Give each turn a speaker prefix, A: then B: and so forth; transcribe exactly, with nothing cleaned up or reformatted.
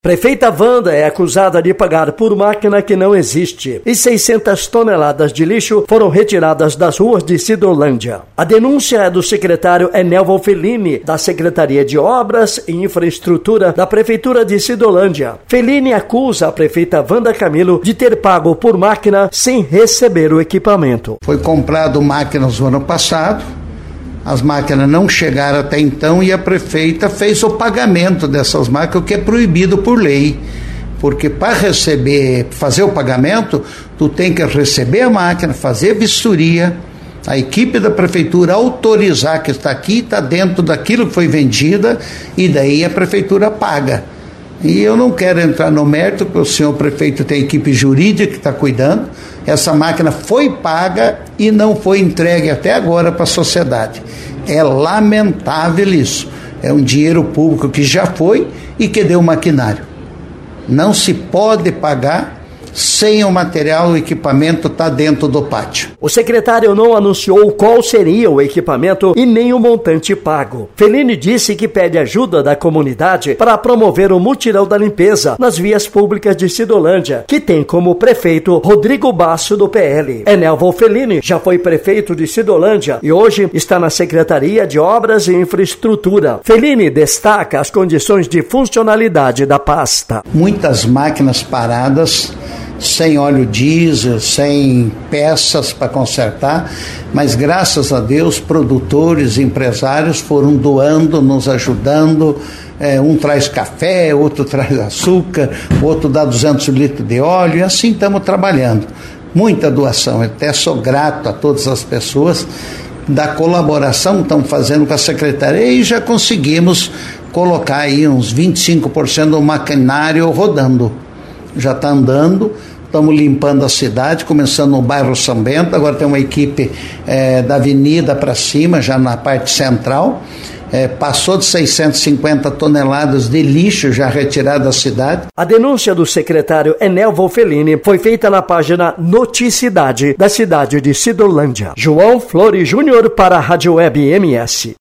A: Prefeita Wanda é acusada de pagar por máquina que não existe e seiscentas toneladas de lixo foram retiradas das ruas de Sidolândia. A denúncia é do secretário Enelvo Fellini, da Secretaria de Obras e Infraestrutura da Prefeitura de Sidolândia. Fellini acusa a prefeita Wanda Camilo de ter pago por máquina sem receber o equipamento.
B: Foi comprado máquinas no ano passado. As máquinas não chegaram até então e a prefeita fez o pagamento dessas máquinas, o que é proibido por lei. Porque para receber, fazer o pagamento, tu tem que receber a máquina, fazer vistoria, a equipe da prefeitura autorizar que está aqui, está dentro daquilo que foi vendida, e daí a prefeitura paga. E eu não quero entrar no mérito, porque o senhor prefeito tem equipe jurídica que está cuidando. Essa máquina foi paga e não foi entregue até agora para a sociedade. É lamentável isso. É um dinheiro público que já foi e que deu maquinário. Não se pode pagar sem o material, o equipamento está dentro do pátio.
A: O secretário não anunciou qual seria o equipamento e nem o montante pago. Fellini disse que pede ajuda da comunidade para promover o mutirão da limpeza nas vias públicas de Sidolândia, que tem como prefeito Rodrigo Basso, do P L. Enelvo Fellini já foi prefeito de Sidolândia e hoje está na Secretaria de Obras e Infraestrutura. Fellini destaca as condições de funcionalidade da pasta.
B: Muitas máquinas paradas, sem óleo diesel, sem peças para consertar, mas graças a Deus produtores, empresários foram doando, nos ajudando. É, um traz café, outro traz açúcar, outro dá duzentos litros de óleo, e assim estamos trabalhando. Muita doação, eu até sou grato a todas as pessoas da colaboração que estão fazendo com a secretaria, e já conseguimos colocar aí uns vinte e cinco por cento do maquinário rodando. Já está andando, estamos limpando a cidade, começando no bairro São Bento, agora tem uma equipe é, da avenida para cima, já na parte central, é, passou de seiscentas e cinquenta toneladas de lixo já retirado da cidade.
A: A denúncia do secretário Enelvo Fellini foi feita na página Noticidade da cidade de Sidolândia. João Flores Júnior para a Rádio Web M S.